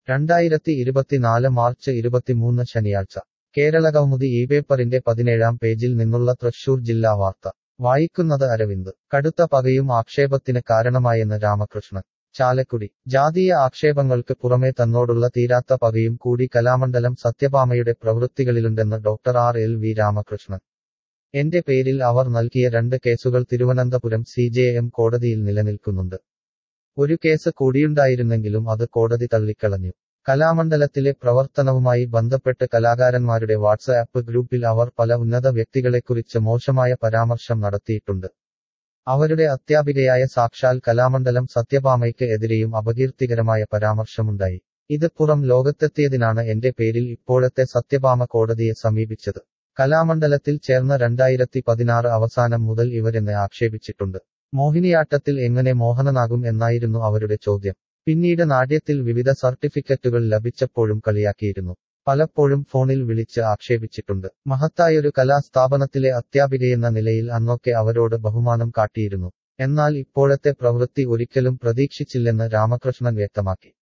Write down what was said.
2024 March 23 ശനിയാഴ്ച കേരളകൗമുദി ഈ പേപ്പറിന്റെ 17-ാം പേജിൽ നിന്നുള്ള തൃശൂർ ജില്ലാ വാർത്ത വായിക്കുന്നത് അരവിന്ദ്. കടുത്ത പകയും ആക്ഷേപത്തിന് കാരണമായെന്ന് രാമകൃഷ്ണൻ. ചാലക്കുടി. ജാതീയ ആക്ഷേപങ്ങൾക്ക് പുറമെ തന്നോടുള്ള തീരാത്ത പകയും കൂടി കലാമണ്ഡലം സത്യഭാമയുടെ പ്രവൃത്തികളിലുണ്ടെന്ന് ഡോക്ടർ ആർ.എൽ.വി. രാമകൃഷ്ണൻ. എന്റെ പേരിൽ അവർ നൽകിയ 2 കേസുകൾ തിരുവനന്തപുരം CJM കോടതിയിൽ നിലനിൽക്കുന്നുണ്ട്. ഒരു കേസ് കൂടിയുണ്ടായിരുന്നെങ്കിലും അത് കോടതി തള്ളിക്കളഞ്ഞു. കലാമണ്ഡലത്തിലെ പ്രവർത്തനവുമായി ബന്ധപ്പെട്ട് കലാകാരന്മാരുടെ വാട്സ്ആപ്പ് ഗ്രൂപ്പിൽ അവർ പല ഉന്നത വ്യക്തികളെക്കുറിച്ച് മോശമായ പരാമർശം നടത്തിയിട്ടുണ്ട്. അവരുടെ അധ്യാപികയായ സാക്ഷാൽ കലാമണ്ഡലം സത്യഭാമയ്ക്ക് എതിരെയും അപകീർത്തികരമായ പരാമർശമുണ്ടായി. ഇത് പുറം ലോകത്തെത്തിയതിനാണ് എന്റെ പേരിൽ ഇപ്പോഴത്തെ സത്യഭാമ കോടതിയെ സമീപിച്ചത്. കലാമണ്ഡലത്തിൽ ചേർന്ന 2016 അവസാനം മുതൽ ഇവരെന്നെ ആക്ഷേപിച്ചിട്ടുണ്ട്. മോഹിനിയാട്ടത്തിൽ എങ്ങനെ മോഹനനാകും എന്നായിരുന്നു അവരുടെ ചോദ്യം. പിന്നീട് നാട്യത്തിൽ വിവിധ സർട്ടിഫിക്കറ്റുകൾ ലഭിച്ചപ്പോഴും കളിയാക്കിയിരുന്നു. പലപ്പോഴും ഫോണിൽ വിളിച്ച് ആക്ഷേപിച്ചിട്ടുണ്ട്. മഹത്തായൊരു കലാസ്ഥാപനത്തിലെ അധ്യാപികയെന്ന നിലയിൽ അന്നൊക്കെ അവരോട് ബഹുമാനം കാട്ടിയിരുന്നു. എന്നാൽ ഇപ്പോഴത്തെ പ്രവൃത്തി ഒരിക്കലും പ്രതീക്ഷിച്ചില്ലെന്ന് രാമകൃഷ്ണൻ വ്യക്തമാക്കി.